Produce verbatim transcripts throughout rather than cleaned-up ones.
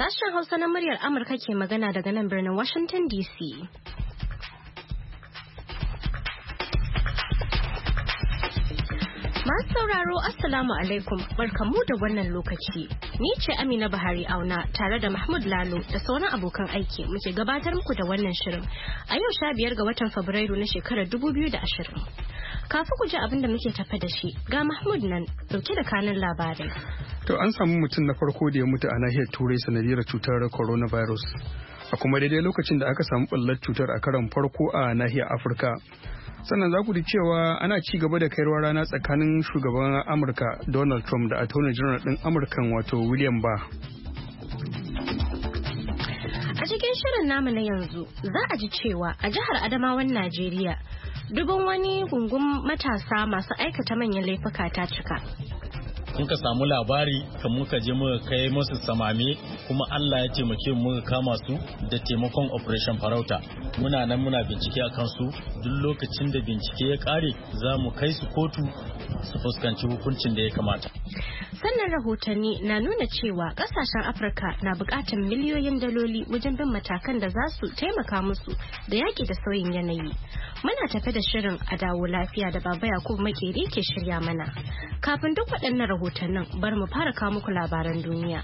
Sashen Hausa na muryar Amurka ke magana daga nan birnin Washington D C. Masu sauraro Assalamu alaikum barkamu da wannan lokaci. Ni ce Amina Buhari Auna tare da Mahmud Lalo da sauran abokan aiki muke gabatar muku da wannan shirin a yau sha biyar ga watan Fabrairu na shekarar dubu biyu da ashirin. Kafin ku ji abin da muke tafe da shi ga Mahmud nan dauke da kanin labarai. To an samu mutum na farko da ya mutu a nahiyar Turai sanadiyar cutar coronavirus. A kuma daidai lokacin da aka samu ɓullar cutar a karon farko a nahiyar Afirka. Sannan za ku ji cewa ana ci gaba da kairuwa rana tsakanin shugaban Amurka Donald Trump da Attorney General ɗin Amurkan wato William Barr. A cikin shirin namu na yanzu za a ji cewa a jihar Adamawan Najeriya dubin wani gungun matasa masu aikata manyan laifuka ta cika. In ka samu labari kan muka je muka kai musu samame kuma Allah ya taimake mu muka kama su da taimakon Operation Farauta. Muna nan muna bincike akan su duk lokacin da bincike ya kare za mu kai su kotu su fuskanci hukuncin da ya kamata. Sannan rahotanni na nuna cewa kasashen Afirka na bukatar miliyoyin daloli wajen bin matakan da za su taimaka musu da yaki da sauyin yanayi. Muna tafe da shirin a dawo lafiya da Baba Yakubu Makeri ke shirya mana. Kafin duk waɗannan rahotannin bar mu fara kawo muku labaran duniya.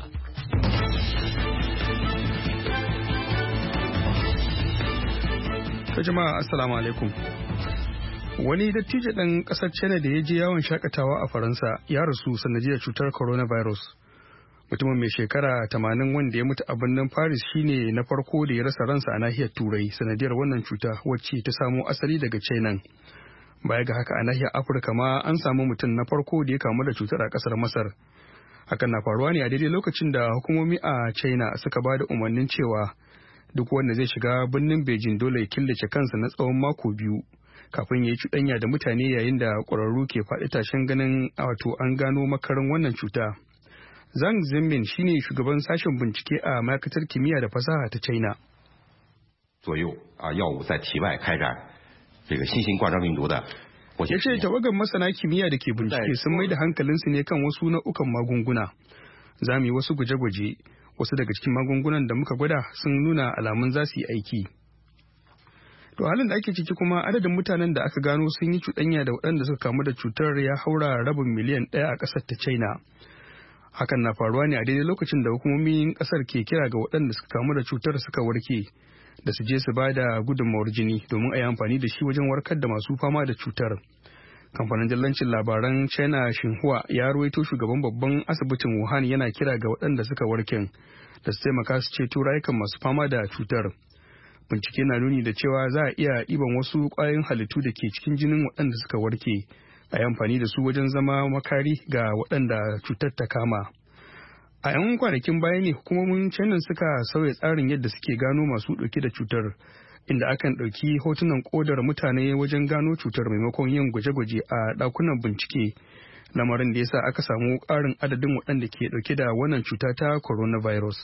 Ta jama'a assalamu alaikum. Wani dattijo ɗan ƙasar China da ya je yawon shakatawa a Faransa ya rasu sanadiyar cutar coronavirus. Mutumin mai shekara tamanin wanda ya mutu a birnin Paris shine na farko da ya rasa ransa a nahiyar Turai sanadiyar wannan cuta wacce ta samo asali daga China. Baya ga haka a nahiyar Afirka ma an samu mutum na farko da ya kamu da cutar a ƙasar Masar. Hakan na faruwa ne a daidai lokacin da hukumomi a China suka ba da umarnin cewa duk wanda zai shiga birnin Beijing dole ya killace kansa na tsawon mako biyu. Kafin ya yi cuɗanya da mutane yayin da ƙwararru ke faɗi tashin ganin wato an gano makarin wannan cuta. Zhang Zhenmin shine shugaban sashen bincike a ma'aikatar kimiyya da fasaha ta China. 左右啊，药物在体外开展这个新型冠状病毒的。 Ya ce tawagar masana kimiyya da ke bincike sun mai da hankalinsu ne kan wasu nau'ukan magunguna. Za mu yi wasu gwaje-gwaje, wasu daga cikin magungunan da muka gwada sun nuna alamun za su yi aiki. To halin da ake ciki kuma adadin mutanen da aka gano sun yi cuɗanya da waɗanda suka kamu da cutar ya haura rabin miliyan ɗaya a ƙasar ta China. Hakan na faruwa ne a daidai lokacin da hukumomin ƙasar ke kira ga waɗanda suka kamu da cutar suka warke da su je su ba da gudunmawar jini domin a yi amfani da shi wajen warkar da masu fama da cutar. Kamfanin dillancin labaran China Xinhua ya ruwaito shugaban babban asibitin Wuhan yana kira ga waɗanda suka warken da su taimaka su ceto rayukan masu fama da cutar. Bincike na nuni da cewa za a iya ɗiban wasu ƙwayoyin halittu da ke cikin jinin waɗanda suka warke a yi amfani da su wajen zama makari ga waɗanda cutar ta kama. A 'yan kwanakin baya ne hukumomin China suka sauya tsarin yadda suke gano masu ɗauke da cutar, inda akan ɗauki hotunan ƙodar mutane wajen gano cutar maimakon yin gwaje-gwaje a ɗakunan bincike, lamarin da ya sa aka samu ƙarin adadin waɗanda ke ɗauke da wannan cuta ta coronavirus.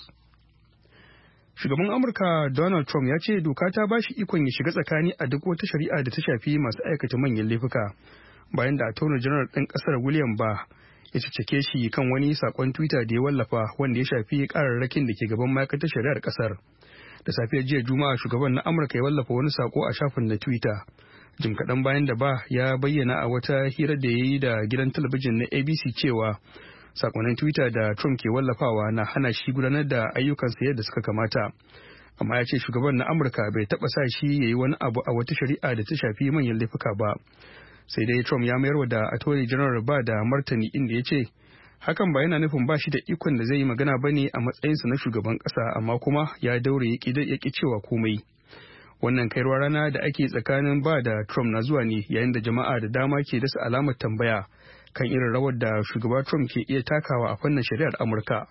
Shugaban Amurka Donald Trump ya ce doka ta ba shi ikon ya shiga tsakani a duk wata shari'a da ta shafi masu aikata manyan laifuka, bayan da Attorney General ɗin ƙasar William Barr ya cike shi kan wani sakon Twitter da ya wallafa wanda ya shafi kararrakin da ke gaban ma'aikatar shari'ar kasar. Da safiyar jiya Juma'a shugaban na Amurka ya wallafa wani sako a shafin na Twitter. Jim kaɗan bayan da ba ya bayyana a wata hira da ya yi da gidan talabijin na A B C cewa sakonnin Twitter da Trump ke wallafawa na hana shi gudanar da ayyukansa yadda suka kamata. Amma ya ce shugaban na Amurka bai taɓa sa shi ya yi wani abu a wata shari'a da ta shafi manyan laifuka ba. Sai dai Trump ya mayar da Attorney General ba da martani inda ya ce hakan ba yana nufin ba shi da ikon da zai yi magana ba ne a matsayinsa na shugaban ƙasa, amma kuma ya daure ya ƙi cewa komai. Wannan kairuwa rana da ake tsakanin ba da Trump na zuwa ne yayin da jama'a da dama ke dasa alamar tambaya kan irin rawar da shugaba Trump ke iya takawa a fannin shari'ar Amurka.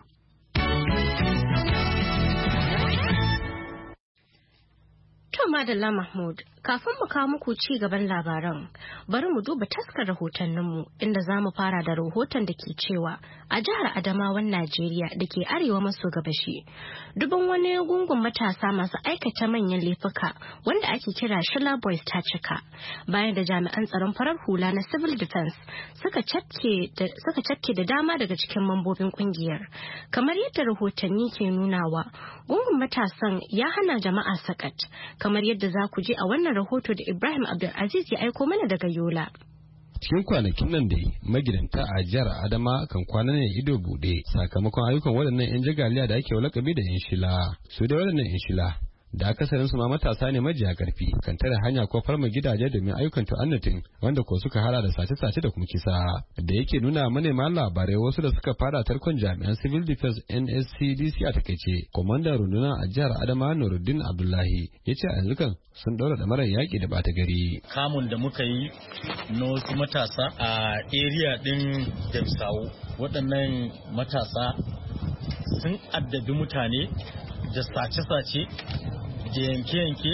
To Madalla Mahmud, Kafin mu kawo muku ci gaban labaran, bari mu duba taskar rahotanninmu inda za mu fara da rahoton da ke cewa a jihar Adamawan Najeriya da ke arewa maso gabashi, dubin wani gungun matasa masu aikata manyan laifuka wanda ake kira Shilla Boys ta cika bayan da jami'an tsaron farar hula na Civil Defense suka cafke da dama daga cikin mambobin kungiyar. Kamar yadda rahotanni ke nunawa, gungun matasan ya hana jama'a sakat, kamar yadda za ku je a wannan rahoto da Ibrahim Abdulaziz ya aiko mana daga Yola. Cikin kwanakin nan dai magidanta a jihar Adama kan kwana ne ido bude sakamakon ayyukan waɗannan 'yan jagaliya da ake lakabi da 'yan shila. Su da waɗannan 'yan shila da akasarin su ma matasa ne majiya karfi kan tare hanya ko farma gidaje domin ayyukan ta'annatin wanda ko suka hada da sace-sace da kuma kisa da yake nuna manema labarai wasu da suka fara tarkon jami'an civil defense N S C D C a takaice. Kwamandan rundunar a jihar Adama Nuruddin Abdullahi ya ce a yanzu kan sun daura da marar yaƙi da bata gari. Kamun da muka yi na wasu matasa a area din Damsawo, waɗannan matasa sun addabi mutane da sace-sace da yanke-yanke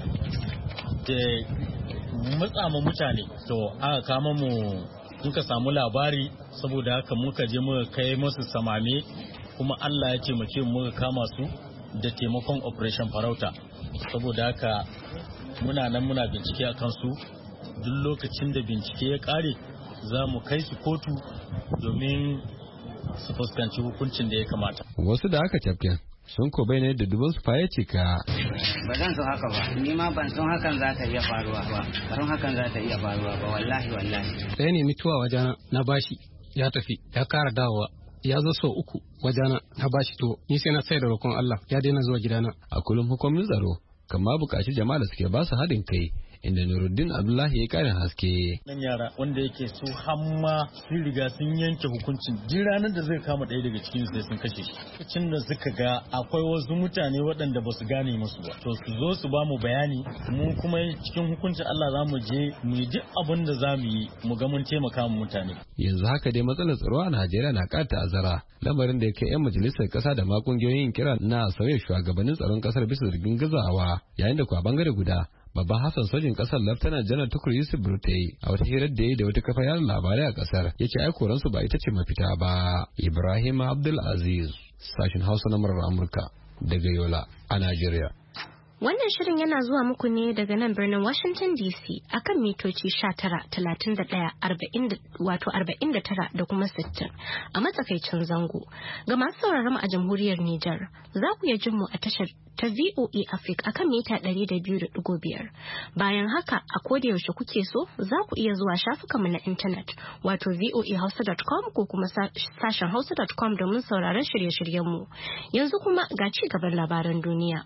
da matsama mutane. To aka kama mu muka samu labari, saboda haka muka je muka kai musu samame, kuma Allah ya taimake mu muka kama su da taimakon operation farauta. Saboda haka muna nan muna bincike a kansu, duk lokacin da bincike ya kare za mu kai su kotu domin su fuskanci hukuncin da ya kamata. Wasu da aka cafke sun ko bai ne da dubin su faye cika. Ba zan so haka ba, ni ma ban son hakan za ta iya faruwa ba, ban hakan za ta iya faruwa ba, wallahi wallahi. Sai ne mutuwa wajena na bashi ya tafi ya kara dawowa. Ya zo sau uku wajena na bashi, to ni sai na sai da roƙon Allah ya daina zuwa gidana. A kullum hukumin tsaro kan ma buƙaci jama'a da suke ba su haɗin kai, inda Nuruddin Abdullahi ya karin haske. Nan yara wanda yake su hamma sun riga sun yanke hukuncin jin ranar da zai kama ɗaya daga cikin sai sun kashe shi. Cikin da suka ga akwai wasu mutane waɗanda ba su gane musu ba, to su zo su ba mu bayani, mu kuma cikin hukuncin Allah za mu je mu yi duk abin da za mu yi mu ga mun taimaka mu mutane. Yanzu haka dai matsalar tsaro a Najeriya na ƙara ta'azzara, lamarin da ya kai 'yan majalisar ƙasa da ma ƙungiyoyin kira na sauya shugabannin tsaron ƙasar bisa zargin gazawa, yayin da kuwa bangare guda babban hafsan sojin kasar Laftanar Janar Tukur Yusuf Burtai a wata hirar da ya yi da wata kafa yaran labarai a kasar ya ce aikoransu ba ita ce mafita ba. Ibrahim Abdul Aziz, sashen Hausa na murar Amurka daga Yola a Najeriya. Wannan shirin yana zuwa muku ne daga nan birnin Washington D C akan mitoci sha tara, talatin da ɗaya, arba'in wato arba'in da tara da kuma sittin a matsakaicin zango. Ga masu sauraron mu a jamhuriyar Nijar, za ku iya jin mu a tashar ta V O A Africa akan mita ɗari da biyu da ɗigo biyar. Bayan haka, a koda yaushe kuke so, za ku iya zuwa shafukanmu na intanet wato v o a hausa dot com ko kuma sashen hausa dot com domin sauraron shirye-shiryenmu. Yanzu kuma ga ci gaban labaran duniya.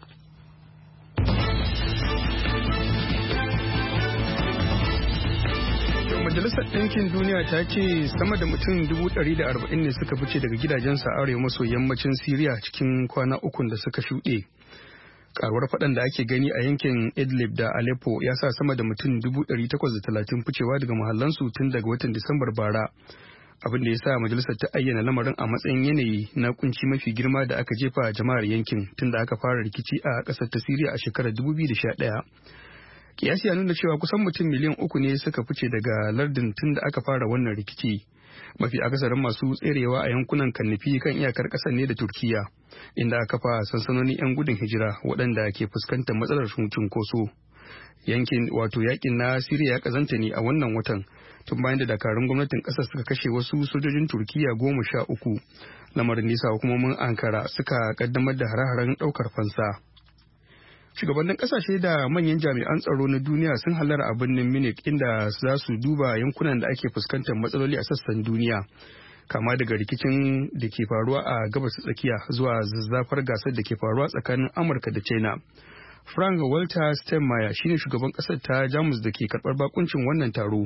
Majalisar Ɗinkin Duniya ta ce sama da mutum dubu ɗari da arba'in ne suka fice daga gidajensa arewa maso yammacin Siriya cikin kwana ukun da suka shuɗe. Karuwar faɗan da ake gani a yankin Idlib da Aleppo ya sa sama da mutum dubu ɗari takwas da talatin ficewa daga mahallansu tun daga watan Disambar bara. Abin da ya sa majalisar ta ayyana lamarin a matsayin yanayi na kunci mafi girma da aka jefa jama'ar yankin tun da aka fara rikici a ƙasar ta Siriya a shekarar dubu biyu da sha ɗaya. Kiyasi ya nuna cewa kusan mutum miliyan uku ne suka fice daga lardin tun da aka fara wannan rikici. Mafi akasarin masu tserewa a yankunan kannifi kan iyakar ƙasar ne da Turkiya, inda aka kafa sansanonin 'yan gudun hijira waɗanda ke fuskantar matsalar cunkoso. Yankin wato yakin na Siriya ya kazanta ne a wannan watan tun bayan da dakarun gwamnatin ƙasar suka kashe wasu sojojin Turkiya goma sha uku. Lamarin nisa hukumomin Ankara suka kaddamar da hare-haren ɗaukar fansa. Shugabannin kasashe da manyan jami'an tsaro na duniya sun hallara a birnin Munich inda za su duba yankunan da ake fuskantar matsaloli a sassan duniya, kama daga rikicin da ke faruwa a gabas tsakiya zuwa zazzafar gasar da ke faruwa tsakanin Amurka da China. Frank Walter Steinmeier shine shugaban kasar ta Jamus da ke karɓar bakuncin wannan taro.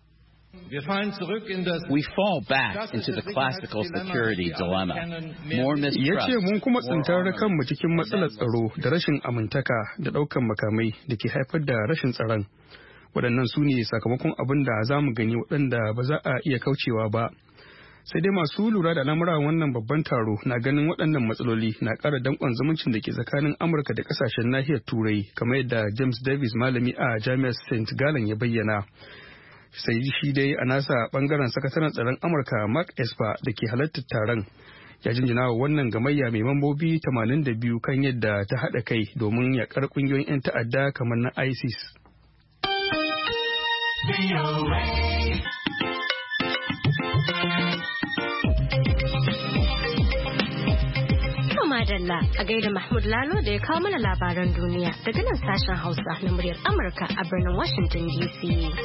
We fall back into the classical security dilemma. More mistrust. Ya ce mun kuma tsintar kanmu cikin matsalar tsaro da rashin amintaka da ɗaukan makamai da ke haifar da rashin tsaron. Waɗannan su ne sakamakon abin da za mu gani waɗanda ba za a iya kaucewa ba. sai dai masu lura da al'amuran wannan babban taro na ganin waɗannan matsaloli na ƙara danƙon zumuncin da ke tsakanin Amurka da ƙasashen nahiyar Turai, kamar yadda James Davis, malami a Jami'ar Saint Gallen, ya bayyana. Sai shi dai a nasa ɓangaren sakataren tsaron Amurka Mark Esper da ke halartar taron ya jinjina wa wannan gamayya mai mambobi tamanin da biyu kan yadda ta haɗa kai domin yaƙar ƙungiyoyin 'yan ta'adda kamar na ISIS. Madalla a gaida Mahmud Lalo da ya kawo mana labaran duniya daga nan sashen Hausa na muryar Amurka a birnin Washington D C.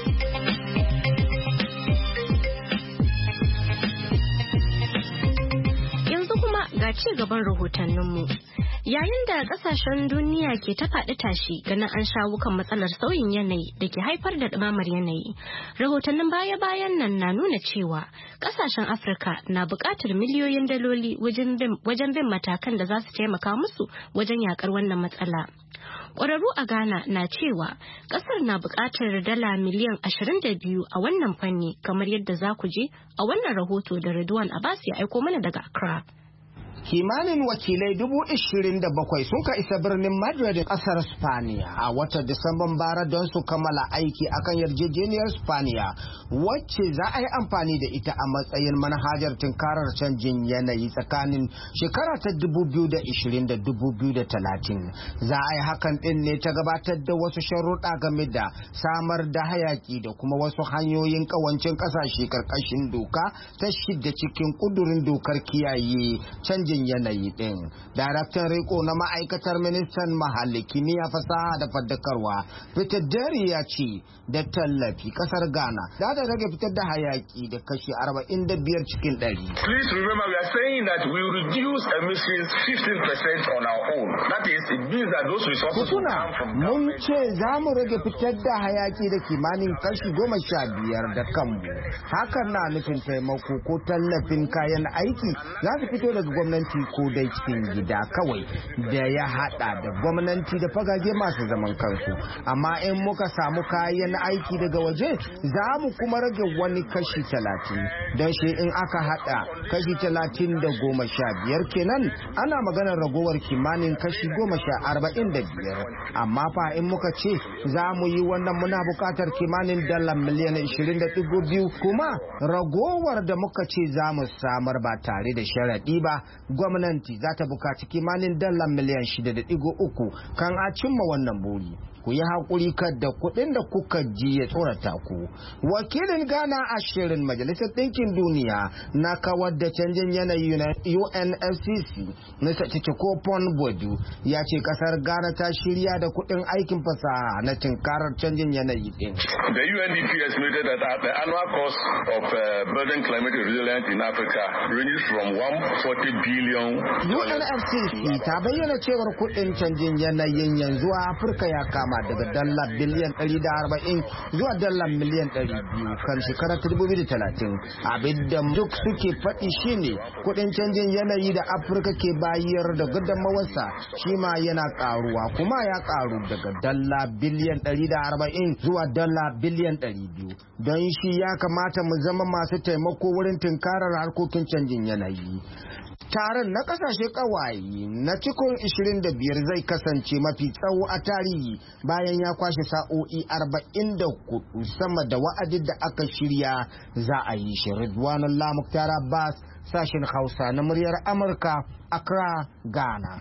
Yanzu kuma ga ci gaban rahotanninmu. Yayin da kasashen duniya ke ta faɗi tashi ganin an shawo kan matsalar sauyin yanayi da ke haifar da ɗumamar yanayi, rahotannin baya-bayan nan na nuna cewa kasashen Afirka na buƙatar miliyoyin daloli wajen bin matakan da za su taimaka musu wajen yakar wannan matsala. Ƙwararru a Ghana na cewa ƙasar na buƙatar dala miliyan ashirin da biyu a wannan fanni, kamar yadda za ku je a wannan rahoto da Ridwan Abbas ya aiko mana daga Accra. Kimanin wakilai dubu ishirin da bakwai sun ka isa birnin Madrid kasar Spaniya a watan Disamban bara don su kammala aiki akan yarjejeniyar Spaniya wacce za a yi amfani da ita a matsayin manhajar tunkarar canjin yanayi tsakanin shekara ta dubu biyu da ishirin da dubu biyu da talatin. Za a yi hakan din ne ta gabatar da wasu sharuɗa game da samar da hayaki da kuma wasu hanyoyin kawancin ƙasashe karkashin doka ta shidda cikin ƙudurin dokar kiyaye canjin yanayi din. Daraktan riko na ma'aikatar ministan mahalli, kimiyya, fasaha da faddakarwa Peter Derry ya ce da tallafi kasar Ghana za ta rage fitar da hayaki da kashi arba'in da biyar cikin ɗari. Please remember we are saying that we will reduce emissions fifteen percent on our own. That is, it means that those resources will come from mun ce za mu rage fitar da hayaki da kimanin kashi goma sha biyar da kanmu. Hakan na nufin taimako ko tallafin kayan aiki za su fito daga gwamnati ko dai cikin gida kawai da ya hada da gwamnati da fagage masu zaman kansu. Amma in muka samu kayan aiki daga waje za mu kuma rage wani kashi talatin, don shi in aka hada kashi talatin da goma sha biyar kenan ana maganar ragowar kimanin kashi goma sha arba'in da biyar. Amma fa in muka ce za mu yi wannan muna bukatar kimanin dala miliyan ishirin da digo biyu, kuma ragowar da muka ce za mu samar ba tare da sharaɗi ba, gwamnati za ta bukaci kimanin dala miliyan shida da digo uku kan a cimma wannan buri. Ku yi haƙuri kada kuɗin da kuka ji ya tsorata ku. Wakilin Ghana a shirin Majalisar Ɗinkin Duniya na kawar da canjin yanayi na U N F C C, Mister Chichikopon Bodu, ya ce ƙasar Ghana ta shirya da kuɗin aikin fasaha na tinkarar canjin yanayi ɗin. The U N D P estimated that the annual cost of uh, building climate resilience in Africa ranges from one hundred forty billion. U N F C C ta bayyana cewar kuɗin canjin yanayin yanzu a Afirka ya kama daga dala biliyan ɗari da arba'in zuwa dala miliyan ɗari biyu kan shekarar dubu biyu da talatin. Abin da duk suke faɗi shine kuɗin canjin yanayi da Afirka ke bayar da gudunmawarsa shi ma yana ƙaruwa, kuma ya ƙaru daga dala biliyan ɗari da arba'in zuwa dala biliyan ɗari biyu. Don shi ya kamata mu zama masu taimako wurin tunkarar harkokin canjin yanayi. Taron na kasashe kawaye na cikin ishirin da biyar zai kasance mafi tsawo a tarihi bayan ya kwashe sa'o'i arba'in da hudu sama da wa'adin da aka shirya za a yi shi. Ridwanullah Muktar Abbas, sashen Hausa na muryar Amurka, Accra, Ghana.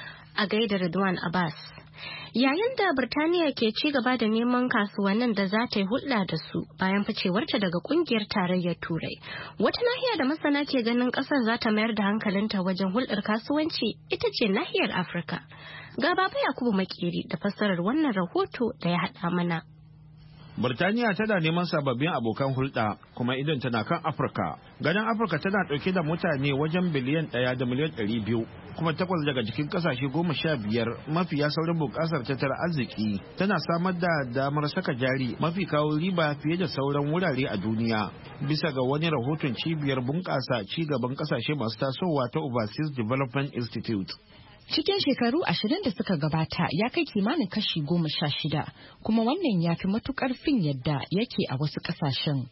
A gaida Ridwan Abbas. Yayin da Birtaniya ke ci gaba da neman kasuwannin da za ta yi hulɗa da su bayan ficewarta daga kungiyar tarayyar Turai, wata nahiya da masana ke ganin ƙasar za ta mayar da hankalinta wajen hulɗar kasuwanci ita ce nahiyar Afirka. Ga Baba Yakubu Makeri da fassarar wannan rahoto da ya haɗa mana. Birtaniya tana neman sababbin abokan hulɗa kuma idan tana kan Afirka. Ganin Afirka tana ɗauke da mutane wajen biliyan ɗaya da miliyan ɗari biyu, kuma takwas daga cikin ƙasashe goma sha biyar mafiya saurin bunƙasar tattalin arziki. Tana samar da damar saka jari mafi kawo riba fiye da sauran wurare a duniya. Bisa ga wani rahoton cibiyar bunƙasa ci gaban ƙasashe masu tasowa ta Overseas Development Institute. Cikin shekaru ashirin da suka gabata ya kai kimanin kashi goma sha shida, kuma wannan ya fi matukar fin yadda yake a wasu kasashen.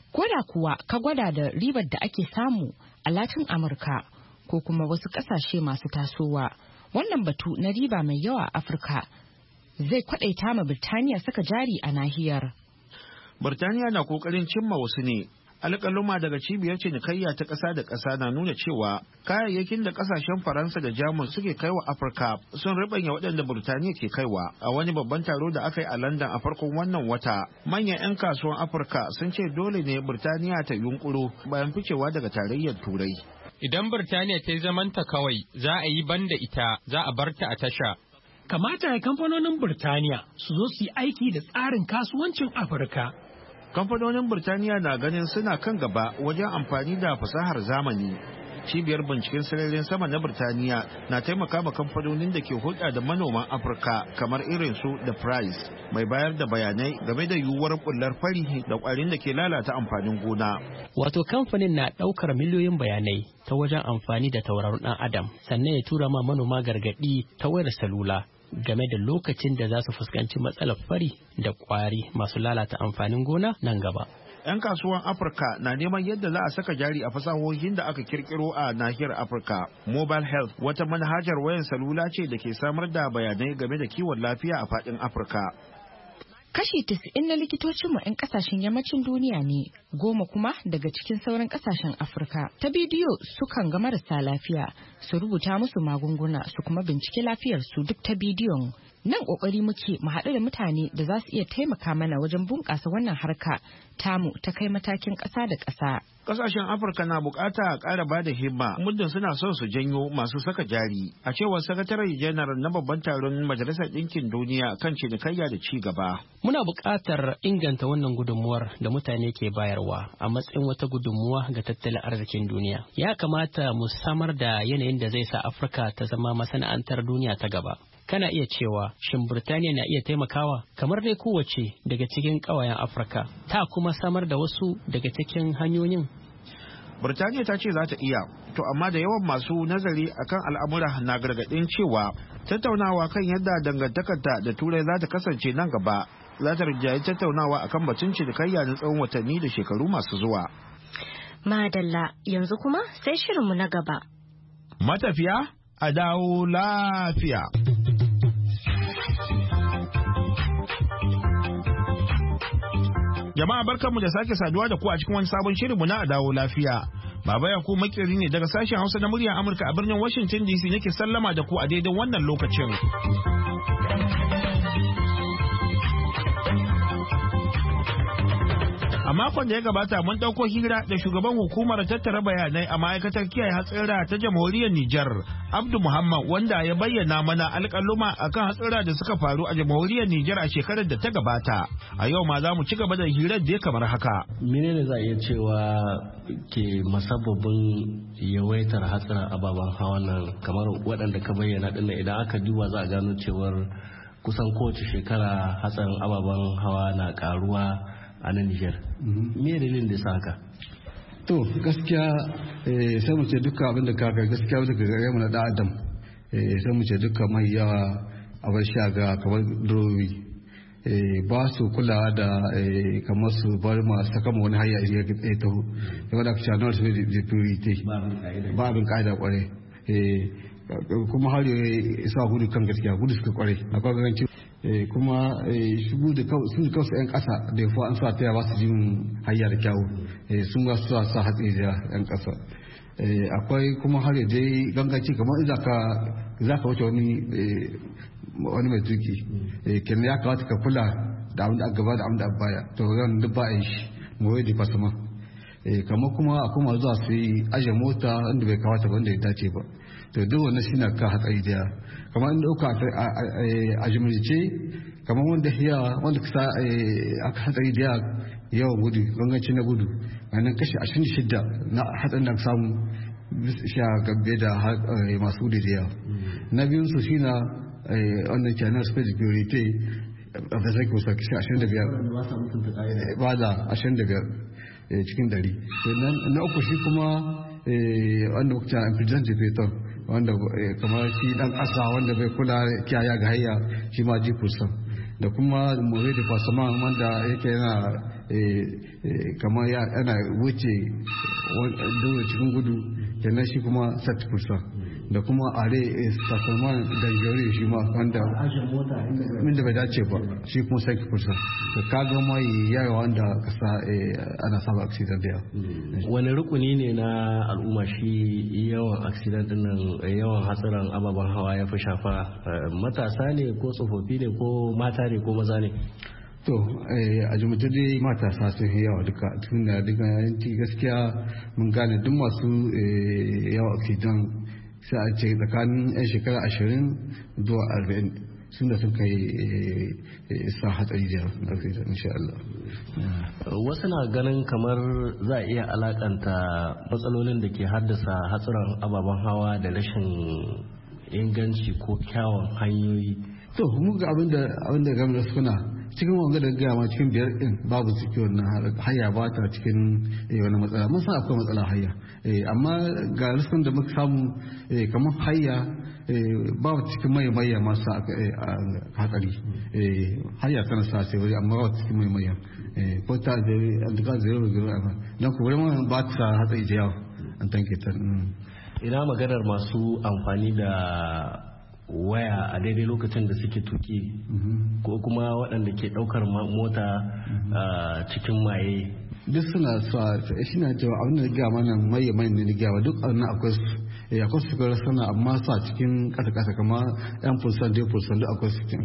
Koda kuwa ka gwada da ribar da ake samu a Latin Amurka ko kuma wasu ƙasashe masu tasowa, wannan batu na riba mai yawa a Afirka zai kwadaita ma Birtaniya saka jari a nahiyar. Birtaniya na kokarin cimma wasu ne. Alƙaluma daga cibiyar cinikayya ta ƙasa da ƙasa na nuna cewa kayayyakin da ƙasashen Faransa da Jamus suke kaiwa Afirka sun ribanya waɗanda Birtaniya ke kaiwa. A wani babban taro da aka yi a London a farkon wannan wata, manyan 'yan kasuwan Afirka sun ce dole ne Birtaniya ta yunkuro bayan ficewa daga tarayyar Turai. Idan Birtaniya ta yi zamanta kawai, za a yi banda ita, za a bar ta a tasha. Kamata ya kamfanonin Birtaniya su zo su yi aiki da tsarin kasuwancin Afirka. Kamfanonin Birtaniya na ganin suna kan gaba wajen amfani da fasahar zamani. Cibiyar binciken sararin sama na Birtaniya na taimaka ma kamfanonin da ke hulɗa da manoman Afirka kamar irin su da Price, mai bayar da bayanai game da yiwuwar bullar fari da ƙwarin da ke lalata amfanin gona. Wato kamfanin na ɗaukar miliyoyin bayanai ta wajen amfani da tauraron ɗan Adam, sannan ya tura ma manoma gargaɗi ta wayar salula game da lokacin da za su fuskanci matsalar fari da ƙwari masu lalata amfanin gona nan gaba. 'Yan kasuwan Afirka na neman yadda za a saka jari a fasahohin da aka kirkiro a nahiyar Afirka. Mobile Health wata manhajar wayan salula ce da ke samar da bayanai game da kiwon lafiya a faɗin Afirka. Kashi tisa'in na likitocinmu 'yan kasashen yammacin duniya ne, goma kuma daga cikin sauran kasashen Afirka. Ta bidiyo sukan ga marasa lafiya, su rubuta musu magunguna, su kuma bincike lafiyarsu duk ta bidiyon. Nan kokari muke mu haɗu da mutane da za su iya taimaka mana wajen bunƙasa wannan harka tamu ta kai matakin ƙasa da ƙasa. Ƙasashen Afirka na buƙata a ƙara ba da himma muddin suna son su janyo masu saka jari, a cewar sakataren janar na babban taron Majalisar Ɗinkin Duniya kan cinikayya da ci gaba. Muna buƙatar inganta wannan gudunmuwar da mutane ke bayarwa a matsayin wata gudunmuwa ga tattalin arzikin duniya. Ya kamata mu samar da yanayin da zai sa Afirka ta zama masana'antar duniya ta gaba. Kana iya cewa shin Birtaniya na iya taimakawa kamar dai kowace daga cikin ƙawayen Afirka ta kuma samar da wasu daga cikin hanyoyin. Birtaniya ta ce za ta iya, to amma da yawan masu nazari akan al'amura na gargaɗin cewa tattaunawa kan yadda dangantakarta da Turai za ta kasance nan gaba za ta rinjayi tattaunawa akan batun cinikayya na tsawon watanni da shekaru masu zuwa. Madalla, yanzu kuma sai shirinmu na gaba. Matafiya a dawo lafiya. Jama'a barkanmu da sake saduwa da ku a cikin wani sabon shirinmu na dawo lafiya. Baba Yakubu makeri ne daga sashen Hausa na muryar Amurka a birnin Washington D C nake sallama da ku a daidai wannan lokacin. A makon da ya gabata mun ɗauko hira da shugaban hukumar tattara bayanai a ma'aikatar kiyaye hatsira ta jamhuriyar Nijar, Abdu Muhammad, wanda ya bayyana mana alƙaluma akan hatsira da suka faru a jamhuriyar Nijar a shekarar da ta gabata. A yau ma za mu ci gaba da hirar da ya kamar haka. Menene za a iya cewa ke masababin yawaitar hatsarin ababen hawa nan kamar waɗanda ka bayyana ɗin idan aka duba za a gano cewar kusan kowace shekara hatsarin ababen hawa na ƙaruwa a nan Nijar. Me dalilin da sa haka? To gaskiya sai mu ce duka abin da ka kai gaskiya daga gare mu na da adam sai mu ce duka mai yawa a bar shaga kamar durowi ba su kulawa da kamar su bar ma saka wani hanya ya ga taho da wanda ka shanar su da priority ba abin ka'ida kware kuma har isa gudu kan gaskiya gudu suka kware akwai ganganci kuma shigo da su da kansu 'yan ƙasa da ya an sa taya ba su jin hayya da kyawu sun ga su sa hatsi da 'yan ƙasa akwai kuma har dai ganganci kamar za ka wuce wani wani mai tuki kenan ya kawata ka kula da abin da aka gaba da abin da aka baya to yan duk ba a yi shi mu wai da fasama kamar kuma akwai masu zuwa su yi aje mota inda bai kawata ba inda ya dace ba to duk wannan shi na ka hatsari da kamar inda uka a jimilce kamar wanda ya wanda kusa aka hatsari da yawan gudu ganganci na gudu wannan kashi ashirin da shida na hatsarin da samu sha gabe da masu gudu da yawa na biyun su shi na wannan channel space priority da zai kusa kashi ashirin da biyar ba da ashirin da biyar cikin dari na uku shi kuma wanda muka cewa impedance defeator wanda kamar shi dan kasa wanda bai kula kiyaya ga hayya shi ma ji kusan da kuma more da fasama wanda yake yana kamar yana wuce cikin gudu kenan shi kuma sat kursa da kuma are statement da jori shi ma wanda inda bai dace ba shi kuma sai kursa da kaga mai yawa wanda kasa ana saba accident da wani rukuni ne na al'umma shi yawan accident din nan yawan hatsarin ababen hawa ya fi shafa matasa ne ko tsofaffi ne ko mata ne ko maza ne to a jimita dai matasa sun yi yawa duka tun da duka yanki gaskiya mun gane duk masu yawa accident sai a ce tsakanin yan shekara ashirin zuwa arba'in sun da sun kai sa hatsari da accident insha Allah. Wasu na ganin kamar za a iya alakanta matsalolin da ke haddasa hatsarin ababen hawa da rashin inganci ko kyawun hanyoyi. To mu ga abinda abinda gamar suna cikin wanga da gama cikin biyar din babu cikin wannan haya ba ta cikin wani matsala mun san akwai matsala haya amma ga riskon da muka samu kamar haya babu cikin mai mai masu hatsari haya tana sa sai wuri amma babu cikin mai mai ko ta da duka zero zero amma dan ku wurin ba ta hatsari da yawa an tanke ta ina maganar masu amfani da waya a daidai lokacin da suke tuki ko kuma waɗanda ke ɗaukar mota cikin maye duk suna sa shi na cewa abin da gaya mana maye mai ne gaya duk abin akwai su akwai su gara sana amma sa cikin ƙasa ƙasa kama yan pulsan dai pulsan duk akwai su cikin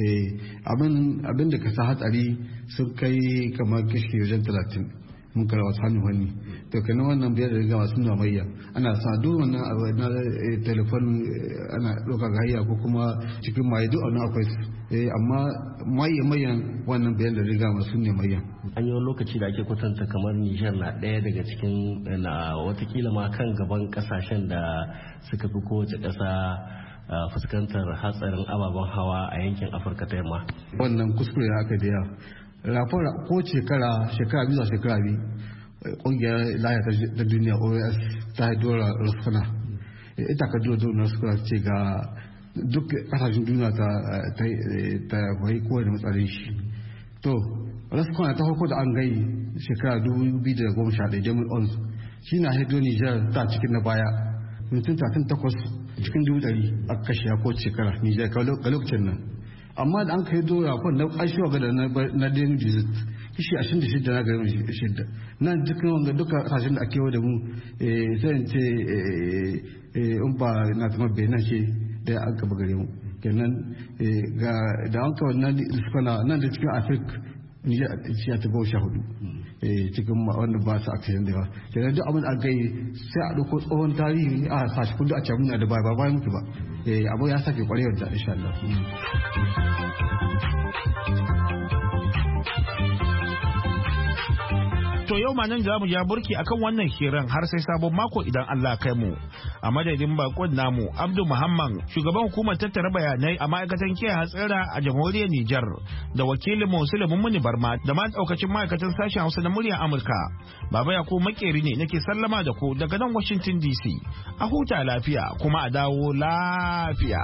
abin da ka sa hatsari sun kai kamar kishi wajen talatin mun kara wasu hannu hannu to kenan wannan biyar da gama suna mayya ana sa duk wannan abu na telefon ana ɗauka ga hayya ko kuma cikin maye duk wannan akwai amma maye mayan wannan biyar da riga masu ne mayan an yi lokaci da ake kwatanta kamar Nijar na ɗaya daga cikin na watakila ma kan gaban kasashen da suka fi kowace ƙasa fuskantar hatsarin ababen hawa a yankin Afirka ta yamma wannan kuskure haka da yawa rafin ko shekara shekara biyu shekara biyu kungiyar lafiya ta duniya O S ta haidora raskuna ita ka dora raskuna ce ga duk kasashen duniya ta ta wai kowa da matsalin shi to raskuna ta farko da an gai shekara dubu biyu da goma sha ɗaya jamus ons shi na haido nijar ta cikin na baya mutum tatin takwas cikin dubu ɗari a kashe ko shekara nijar ga lokacin nan amma da an kai dora kwan na ƙashiwa ga da na den visit kishi ashirin da shida na garin shida nan dukkan wanga duka kasashen da ake da mu sai ce in ba na kuma benin ce da an gaba gare mu kenan ga da an kawai nan da nan da cikin afirka nijar ta goma sha hudu cikin wanda ba su accident da ba kenan duk abin da aka yi sai a ɗauko tsohon tarihi a sashi kudu a can da ba ba bayan mutu ba abu ya sake kwarewar da insha Allah. To yau ma nan za mu ja burki akan wannan hirar har sai sabon mako idan Allah kai mu. A madadin bakon namu Abdu Muhammad shugaban hukumar tattara bayanai a ma'aikatan kiyaye hatsara a jamhuriyar Nijar da wakilin Musulmin Muni Barma da ma daukacin ma'aikatan sashen Hausa na muryar Amurka. Baba Yakubu Makeri ne nake sallama da ku daga nan Washington D C. A huta lafiya kuma a dawo lafiya.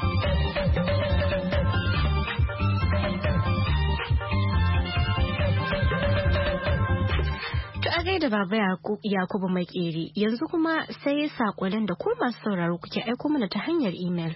A gaida Baba Yakubu Makeri yanzu kuma sai saƙonin da ku masu sauraro kuke aiko mana ta hanyar imel.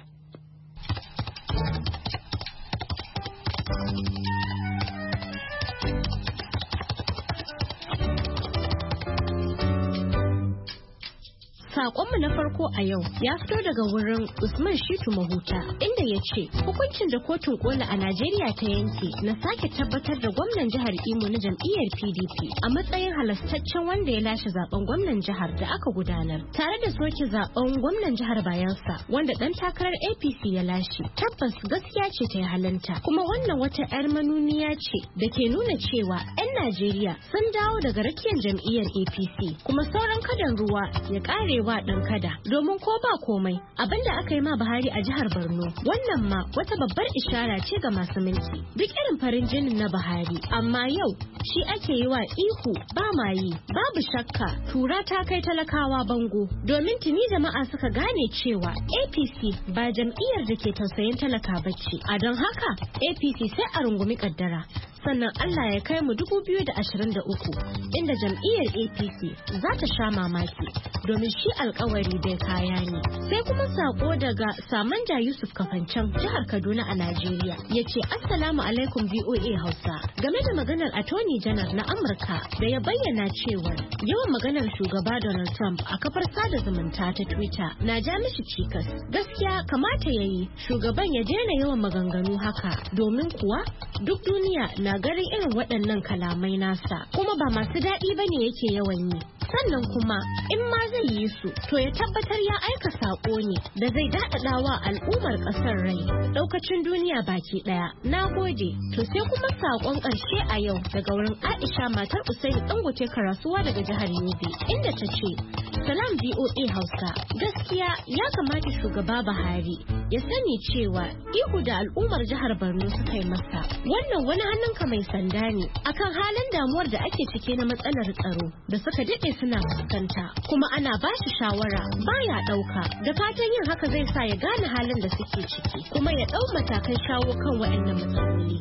Sakonmu na farko a yau ya fito daga wurin Usman Shitu Mahuta inda ya ce hukuncin da kotun kola a Najeriya ta yanke na sake tabbatar da gwamnan jihar Imo na jam'iyyar P D P a matsayin halastaccen wanda ya lashe zaben gwamnan jihar da aka gudanar tare da soke zaben gwamnan jihar Bayelsa wanda dan takarar A P C ya lashe tabbas gaskiya ce ta halanta kuma wannan wata yar manuniya ce da ke nuna cewa 'yan Najeriya sun dawo daga rakiyar jam'iyyar A P C kuma sauran kadan ruwa ya kare wa dan kada domin ko ba komai abinda aka yi ma Buhari a jihar Borno wannan ma wata babbar ishara ce ga masu mulki duk irin farin jinin na Buhari amma yau shi ake yi wa ihu ba ma yi babu shakka tura ta kai talakawa bango domin tuni jama'a suka gane cewa A P C ba jam'iyyar da ke tausayin talaka bace a don haka A P C sai a rungumi kaddara sannan Allah ya kai mu dubu biyu da ashirin da uku inda jam'iyyar A P C za ta sha mamaki domin shi alkawari bai kaya ne. Sai kuma sako daga Samanja Yusuf Kafancan jihar Kaduna a Najeriya ya ce Assalamu alaikum V O A Hausa game da maganar Attorney General na Amurka da ya bayyana cewa yawan maganar shugaba Donald Trump a kafar sada zumunta ta Twitter na ja mishi cikas. Gaskiya kamata ya yi shugaban ya daina yawan maganganu haka domin kuwa duk duniya na garin irin waɗannan kalamai nasa kuma ba masu daɗi bane yake yawan yi. Sannan kuma in ma zai yi su to ya tabbatar ya aika saƙo ne da zai daɗaɗa wa al'ummar ƙasar rai ɗaukacin duniya baki ɗaya. Na gode. To sai kuma saƙon ƙarshe a yau daga wurin Aisha matar Usaini Dangote Karasuwa daga jihar Yobe inda ta ce Salam V O A Hausa gaskiya ya kamata shugaba Buhari ya sani cewa ihu da al'ummar jihar Borno suka yi masa wannan wani hannunka mai sanda ne akan halin damuwar da ake cike na matsalar tsaro da suka daɗe suna fuskanta kuma ana ba shi shawara baya ɗauka da fatan yin haka zai sa ya gane halin da suke ciki kuma ya ɗau matakan shawo kan waɗannan matsaloli.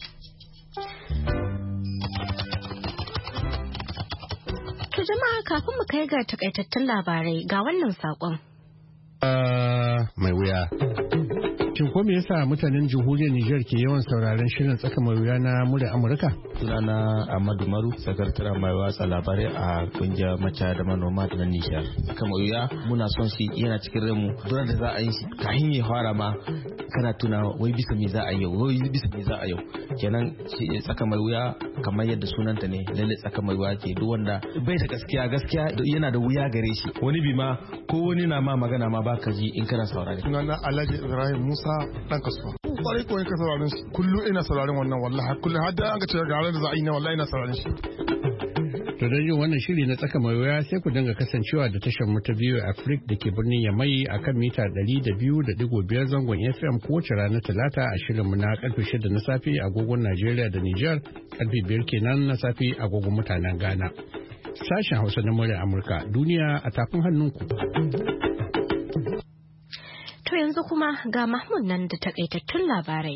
To jama'a kafin mu kai ga takaitattun labarai ga wannan saƙon. Mai wuya. Shin ko me yasa mutanen jamhuriyar Nijar ke yawan sauraron shirin tsaka mai wuya na murya Amurka? Sunana Ahmadu Maru, sakataren mai watsa labarai a kungiyar maca da manoma da Nijar. Tsaka mai wuya muna son shi yana cikin ranmu. Dole da za a yi shi kafin ya fara ma kana tuna wai bisa me za a yau, wai bisa me za a yau. Kenan shi tsaka mai wuya kamar yadda sunanta ne, lalle tsaka mai wuya ke duk wanda bai da gaskiya gaskiya yana da wuya gare shi. Wani bi ma ko wani na ma magana ma baka ji in kana saurare. Sunana Alhaji Ibrahim Musa dan kasuwa. Kwarai ko ka sauraron shi. Kullu ina sauraron wannan wallahi kullu har da an ga cewa ga da za a yi ne wallahi ina sauraron shi. To don yin wannan shiri na tsaka mai wuya sai ku dinga kasancewa da tashar mu ta biyu Africa da ke birnin Yamai a kan mita ɗari da biyu da digo biyar zangon F M kowace ranar Talata a shirin mu na karfe shida na safe agogon Najeriya da Nijar karfe biyar kenan na safe agogon mutanen Ghana. Sashen Hausa na murya Amurka duniya a tafin hannunku. To yanzu kuma ga Mahmud nan da takaitattun labarai.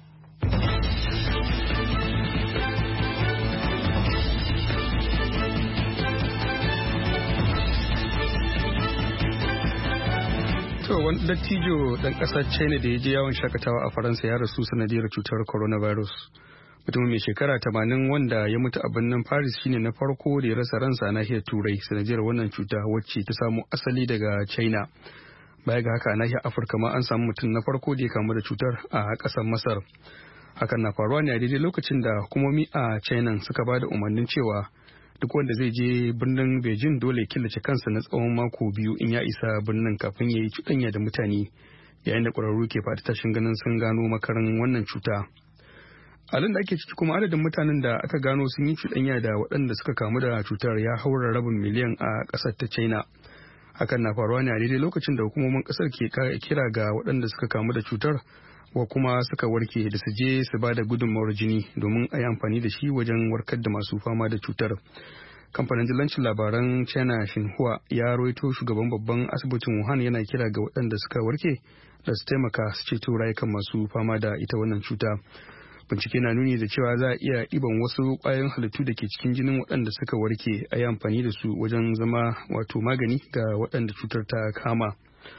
To wani dattijo ɗan ƙasar China da ya je yawon shakatawa a Faransa ya rasu sanadiyar cutar coronavirus. Mutum mai shekara tamanin wanda ya mutu a birnin Paris shine na farko da ya rasa ransa a nahiyar Turai sanadiyar wannan cuta wacce ta samo asali daga China. Baya ga haka a nahiyar Afirka ma an samu mutum na farko da ya kamu da cutar a ƙasar Masar. Hakan na faruwa ne a daidai lokacin da hukumomi a China suka ba da umarnin cewa duk wanda zai je birnin Beijing dole killace kansa na tsawon mako biyu in ya isa birnin kafin ya yi cuɗanya da mutane yayin da ƙwararru ke faɗi tashin ganin sun gano makarin wannan cuta. Halin da ake ciki kuma adadin mutanen da aka gano sun yi cuɗanya da waɗanda suka kamu da cutar ya haura rabin miliyan a ƙasar ta China. Hakan na faruwa ne a daidai lokacin da hukumomin ƙasar ke kira ga waɗanda suka kamu da cutar wa kuma suka warke da su je su ba da gudunmawar jini domin a yi amfani da shi wajen warkar da masu fama da cutar. Kamfanin dillancin labaran China Xinhua ya rawaito shugaban babban asibitin Wuhan yana kira ga waɗanda suka warke da su taimaka su ceto rayukan masu fama da ita wannan cuta. Bincike na nuni da cewa za a iya ɗiban wasu ƙwayoyin halittu da ke cikin jinin waɗanda suka warke a yi amfani da su wajen zama wato magani ga waɗanda cutar ta kama.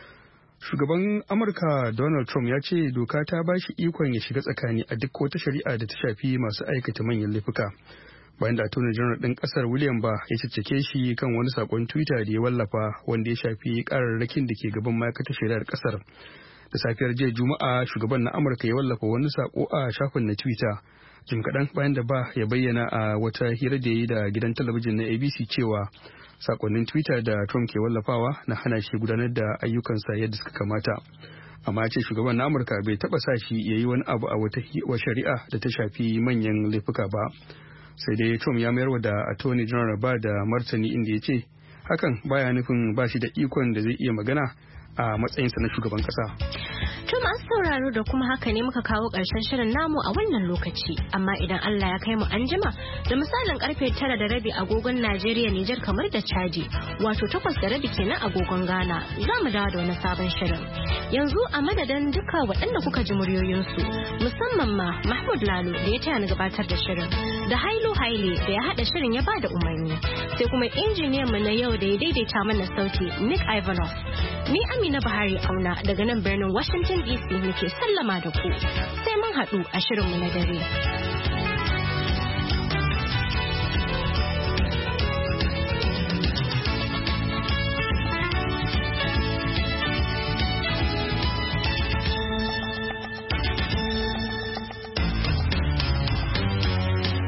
Shugaban Amurka Donald Trump ya ce doka ta ba shi ikon ya shiga tsakani a duk wata shari'a da ta shafi masu aikata manyan laifuka. Bayan da Attorney General ɗin ƙasar William Barr ya caccake shi kan wani saƙon Twitter da ya wallafa wanda ya shafi ƙararrakin da ke gaban ma'aikatar shari'ar ƙasar. Da safiyar jiya Juma'a shugaban na Amurka ya wallafa wani saƙo a shafin na Twitter. Jim kaɗan bayan da Barr ya bayyana a wata hira da ya yi da gidan talabijin na A B C cewa sakonnin Twitter da Trump ke wallafawa na hana shi gudanar da ayyukansa yadda suka kamata. Amma ce shugaban na Amurka bai taba sa shi ya yi wani abu a wata shari'a da ta shafi manyan laifuka ba. Sai dai Trump ya mayarwa da Attorney General ba da martani inda ya ce hakan baya nufin ba shi da ikon da zai iya magana a matsayinsa na shugaban kasa. To masu sauraro da kuma haka ne muka kawo ƙarshen shirin namu a wannan lokaci. Amma idan Allah ya kai mu anjima da misalin karfe tara da rabi agogon Najeriya, Nijar kamar da Chadi, wato takwas da rabi kenan agogon Ghana, za mu dawo da wani sabon shirin. Yanzu a madadin duka waɗanda kuka ji muryoyinsu, musamman ma Mahmud Lalo da ya taya ni gabatar da shirin, da Hailu Haile da ya haɗa shirin ya ba da umarni, sai kuma injiniyan mu na yau da ya daidaita mana sauti Nick Ivanov. Ni Amina Buhari Auna daga nan birnin Washington D C muke sallama da ku. Sai mun haɗu a shirinmu na dare.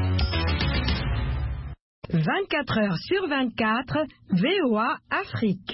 vingt-quatre heures sur vingt-quatre, V O A Afrique.